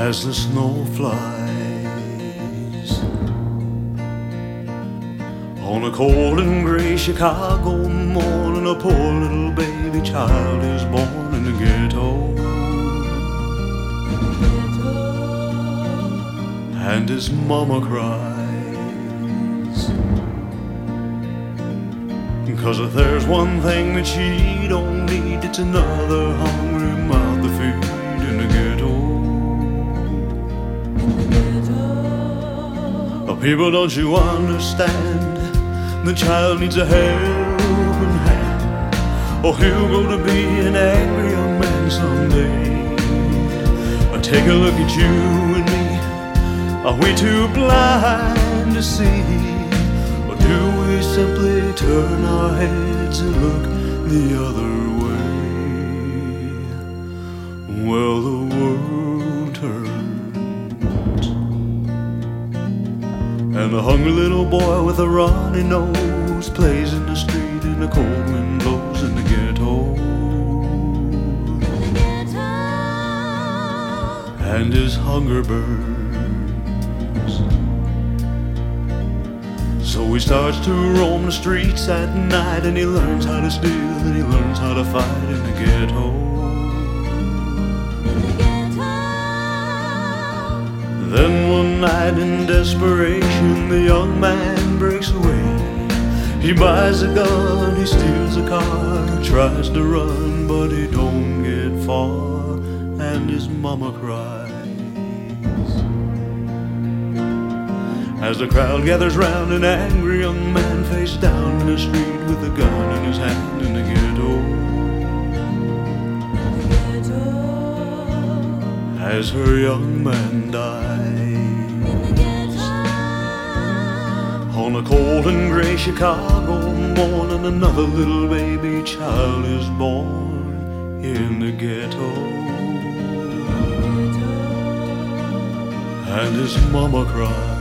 as the snow flies. On a cold and gray Chicago morning, a poor little baby child is born in the ghetto. And his mama cries, 'cause if there's one thing that she don't need, it's another hungry mouth to feed in the ghetto. People, don't you understand? The child needs a helping hand, or he'll grow to be an angry young man someday. Take a look at you and me. Are we too blind to see? Or do we simply turn our heads and look the other way? Well, the world turns, and a hungry little boy with a runny nose plays in the street, and the cold wind blows in the ghetto. And his hunger burns, so he starts to roam the streets at night, and he learns how to steal, and he learns how to fight in the ghetto. Then one night in desperation, the young man breaks away. He buys a gun, he steals a car, tries to run, but he don't get far, and his mama cries. As the crowd gathers round, an angry young man face down in the street with a gun in his hand in the ghetto. As her young man dies, on a cold and gray Chicago morning, another little baby child is born in the ghetto. And his mama cries,